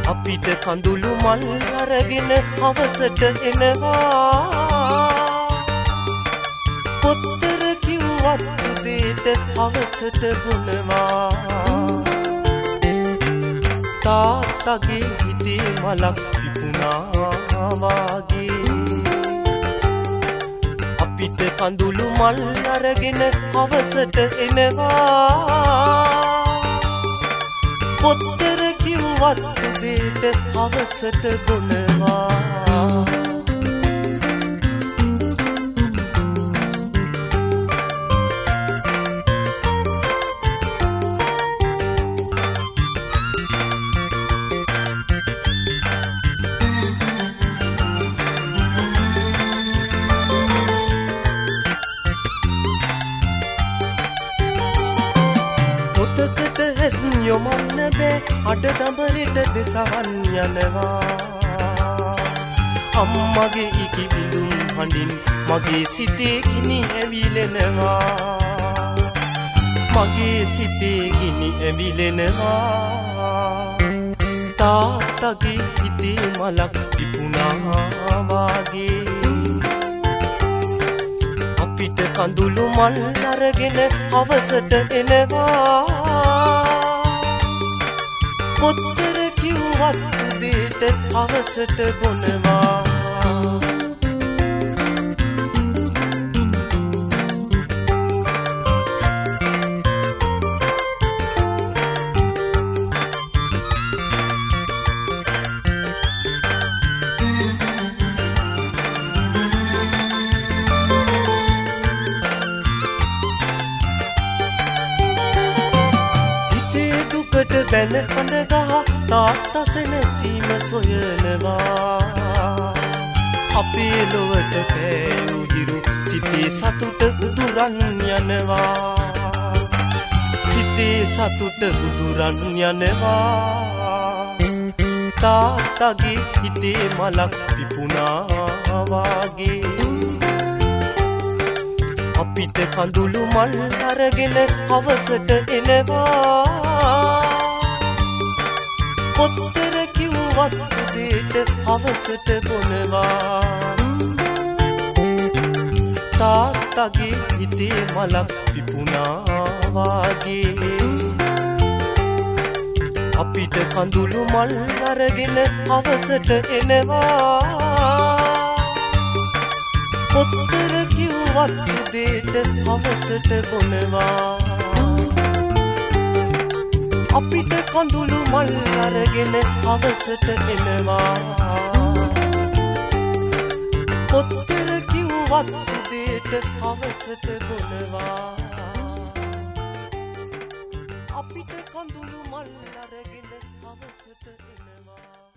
අපිට කඳුළු මල් අරගෙන හවසට එනවා පොත්තර කිව්වත් උදේට හවසට බොනවා තාත්තගේ හිතේ මලක් පිපුණා වාගේ අපිට කඳුළු මල් අරගෙන හවසට එනවා පොත්තර කිව්වත් උදේට හවසට බොනවා පොතකට හැස් යොමන්න බෑ අඩ දඹරට දෙසවන් යනවා අම්මගේ ඉකි විඳුම් හඬින් මගේ සිතේ ගිනි ඇවිලෙනවා මගේ සිතේ ගිනි ඇවිලෙනවා තාත්තගේ හිතේ මලක් පිපුණා වාගේ අපිට කඳුළු මල් අරගෙන හවසට එනවා පොත්තර කිව්වත් උදේට හවසට බොනවා බැන හඬ ගහ තාත්තා සැනසීම සොයනවා අපේ ලොවට පෑයූ හිරු සිතේ සතුට උදුරන් යනවා සිතේ සතුට උදුරන් යනවා තාත්තගේ හිතේ මලක් පිපුණා වාගේ අපිට කඳුළු මල් අරගෙන හවසට එනවා පොත්තර කිව්වත් උදේට හවසට බොනවා තාත්තගේ හිතේ මලක් පිපුණා වාගේ අපිට කඳුළු මල් අරගෙන හවසට එනවා පොත්තර කිව්වත් උදේට හවසට බොනවා අපිට කඳුළු මල් අරගෙන හවසට එනවා පොත්තර කිව්වත් උදේට හවසට බොනවා අපිට කඳුළු මල් අරගෙන හවසට එනවා